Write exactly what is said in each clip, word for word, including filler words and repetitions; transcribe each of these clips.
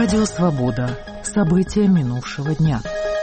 Радио «Свобода». События минувшего дня.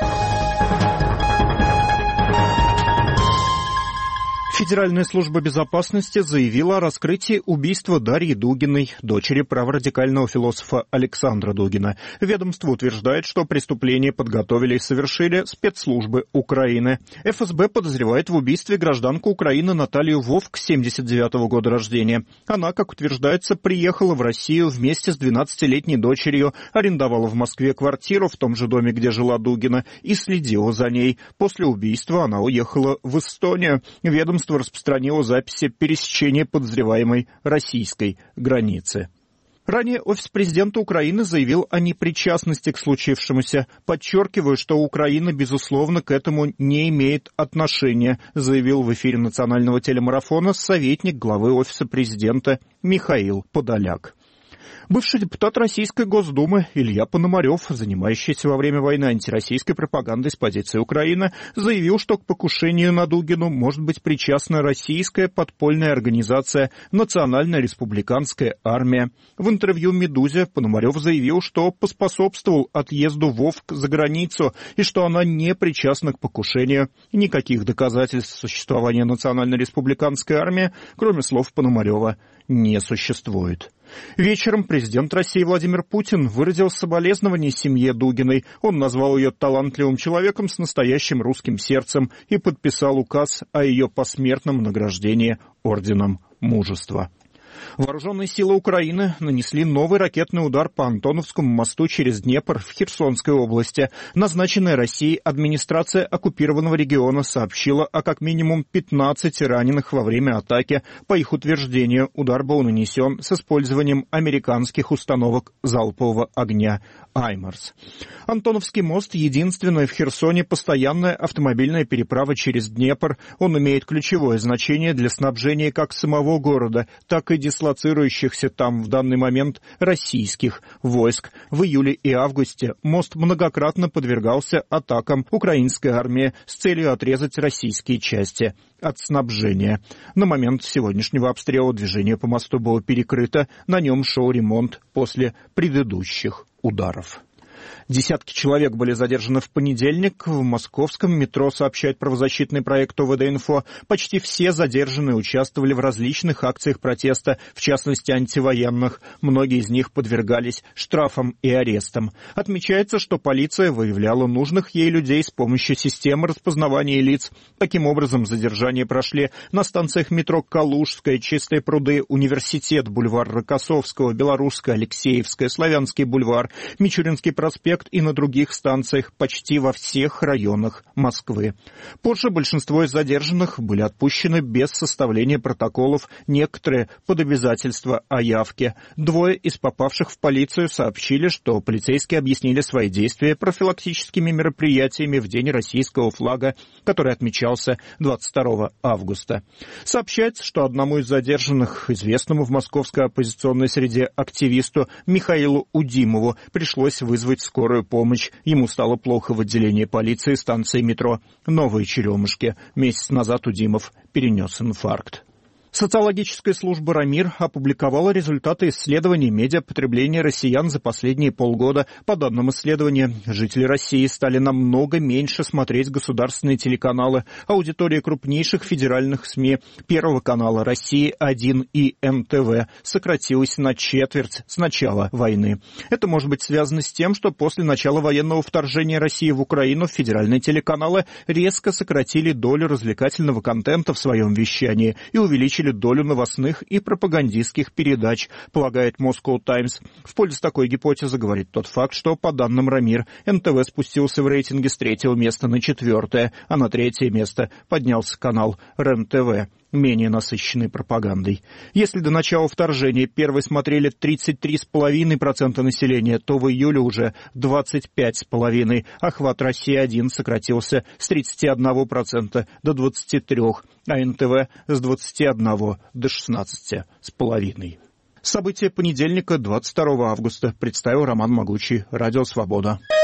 Федеральная служба безопасности заявила о раскрытии убийства Дарьи Дугиной, дочери праворадикального философа Александра Дугина. Ведомство утверждает, что преступление подготовили и совершили спецслужбы Украины. эф эс бэ подозревает в убийстве гражданку Украины Наталью Вовк, семьдесят девятого года рождения. Она, как утверждается, приехала в Россию вместе с двенадцатилетней дочерью, арендовала в Москве квартиру в том же доме, где жила Дугина, и следила за ней. После убийства она уехала в Эстонию. Ведомство распространило записи пересечения подозреваемой российской границы. Ранее офис президента Украины заявил о непричастности к случившемуся. Подчеркиваю, что Украина, безусловно, к этому не имеет отношения, заявил в эфире национального телемарафона советник главы офиса президента Михаил Подоляк. Бывший депутат Российской Госдумы Илья Пономарев, занимающийся во время войны антироссийской пропагандой с позиции Украины, заявил, что к покушению на Дугину может быть причастна российская подпольная организация «Национальная республиканская армия». В интервью «Медузе» Пономарев заявил, что поспособствовал отъезду Вовк за границу и что она не причастна к покушению. Никаких доказательств существования Национальной республиканской армии, кроме слов Пономарева, не существует. Вечером президент России Владимир Путин выразил соболезнования семье Дугиной. Он назвал ее талантливым человеком с настоящим русским сердцем и подписал указ о ее посмертном награждении Орденом Мужества. Вооруженные силы Украины нанесли новый ракетный удар по Антоновскому мосту через Днепр в Херсонской области. Назначенная Россией администрация оккупированного региона сообщила о как минимум пятнадцати раненых во время атаки. По их утверждению, удар был нанесен с использованием американских установок залпового огня «Аймарс». Антоновский мост — единственная в Херсоне постоянная автомобильная переправа через Днепр. Он имеет ключевое значение для снабжения как самого города, так и дислоцирующихся там в данный момент российских войск. В июле и августе мост многократно подвергался атакам украинской армии с целью отрезать российские части от снабжения. На момент сегодняшнего обстрела движение по мосту было перекрыто, на нем шел ремонт после предыдущих ударов. Десятки человек были задержаны в понедельник. В московском метро, сообщает правозащитный проект о вэ дэ инфо. Почти все задержанные участвовали в различных акциях протеста, в частности антивоенных. Многие из них подвергались штрафам и арестам. Отмечается, что полиция выявляла нужных ей людей с помощью системы распознавания лиц. Таким образом, задержания прошли на станциях метро Калужская, Чистые пруды, Университет, бульвар Рокоссовского, Белорусская, Алексеевская, Славянский бульвар, Мичуринский проспект и на других станциях почти во всех районах Москвы. Позже большинство из задержанных были отпущены без составления протоколов, некоторые под обязательство о явке. Двое из попавших в полицию сообщили, что полицейские объяснили свои действия профилактическими мероприятиями в День российского флага, который отмечался двадцать второго августа. Сообщается, что одному из задержанных, известному в московской оппозиционной среде активисту Михаилу Удимову, пришлось вызвать скорую помощь. Ему стало плохо в отделении полиции станции метро Новые Черемушки. Месяц назад Удимов перенес инфаркт. Социологическая служба «Рамир» опубликовала результаты исследований медиапотребления россиян за последние полгода. По данным исследования, жители России стали намного меньше смотреть государственные телеканалы. Аудитория крупнейших федеральных СМИ Первого канала, России один и эн тэ вэ сократилась на четверть с начала войны. Это может быть связано с тем, что после начала военного вторжения России в Украину федеральные телеканалы резко сократили долю развлекательного контента в своем вещании и увеличили долю новостных и пропагандистских передач, полагает Moscow Times. В пользу такой гипотезы говорит тот факт, что, по данным Рамир, эн тэ вэ спустился в рейтинге с третьего места на четвертое, а на третье место поднялся канал РЕН тэ вэ, менее насыщенный пропагандой. Если до начала вторжения первый смотрели тридцать три целых пять десятых процента населения, то в июле уже двадцать пять целых пять десятых процента. Охват России один сократился с тридцати одного процента до двадцати трёх процентов, а эн тэ вэ с двадцати одного до шестнадцати целых пяти десятых процента. События понедельника, двадцать второго августа, представил Роман Могучий, Радио Свобода.